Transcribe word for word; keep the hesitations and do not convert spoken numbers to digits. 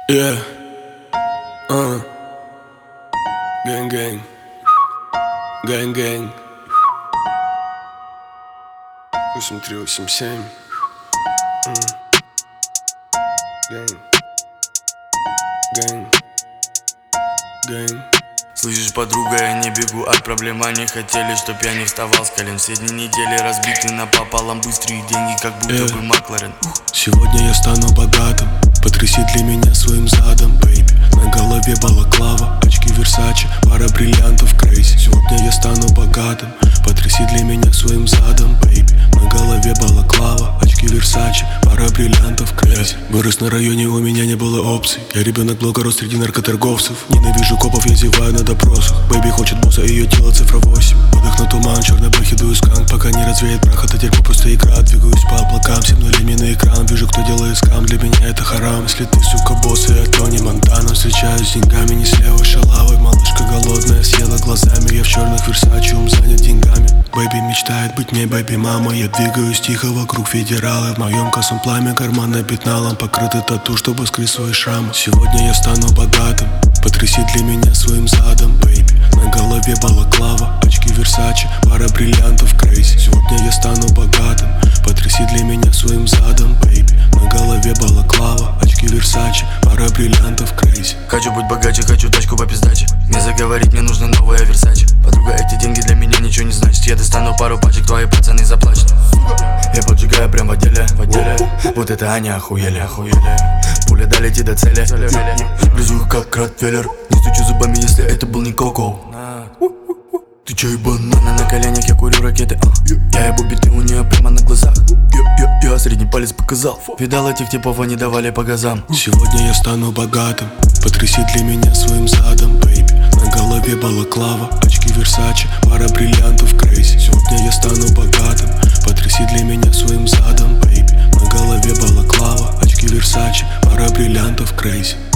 Yeah. Uh. Gang, gang. Gang, gang. восемь три восемь семь. Mm. Gang. Gang. Gang. Слышишь, подруга, я не бегу от проблем. Они хотели, чтоб я не вставал с колен. Все дни недели разбиты напополам. Быстрые деньги, как будто yeah. бы Макларен. Сегодня я стану богатым. Потряси для меня своим задом, бэйби. На голове балаклава, очки Версаче, пара бриллиантов, крейзи. Сегодня я стану богатым. Потряси для меня своим задом, бэйби. На голове балаклава, очки Версаче, пара бриллиантов, крейзи. Вырос на районе, у меня не было опций. Я ребенок блока, рос среди наркоторговцев. Ненавижу копов, я зеваю на допросах. Бэйби хочет босса, ее тело цифра восемь. Выдох на туман, черный бэхи, дую сканк. Пока не развеет прах, это дерьмо просто игра. Двигаюсь по облакам, семь нулями на экран. Вижу, кто делает скам, для меня это харам. Если ты, сука, босс, я Тони Монтана. Встречаюсь с деньгами, не слева шалавой. Малышка голодная, съела глазами. Я в черных Версаче, ум занят деньгами. Бэйби мечтает быть мне бэйби мама. Я двигаюсь тихо вокруг федералы. В моем косом пламя, карман набит налом. Покрыты тату, чтобы скрыть свои шрамы. Сегодня я стану богатым. Потряси для меня своим задом, бэйби. На голове балаклава, очки Версаче, пара бриллиантов, крейзи. Сегодня я стану богатым. Потряси для меня своим задом, бэйби. На голове балаклава, очки Версаче, пара бриллиантов, крейзи. Хочу быть богаче, хочу тачку по пиздаче. Не заговорить, мне нужно новая Версаче. Подруга, эти деньги для меня ничего не значат. Я достану пару пачек, твои пацаны заплачут. Я поджигаю прям в отделе, в отделе. Вот это они охуели, охуели. Пуля долетит до цели. Близу как Ротвейлер. Не стучу зубами, если это был не Коко. Ты чё, банана на коленях, я курю ракеты. Я ебу биты у нее прямо на глазах. Я, я, я средний палец показал. Видал этих типов, они давали по газам. Сегодня я стану богатым. Потряси для меня своим задом, бэйби. На голове балаклава, очки Версаче, пара бриллиантов, крейзи. Сегодня я стану богатым. Потряси для меня своим задом, бэйби. На голове балаклава, очки Версаче, пара бриллиантов, крейзи.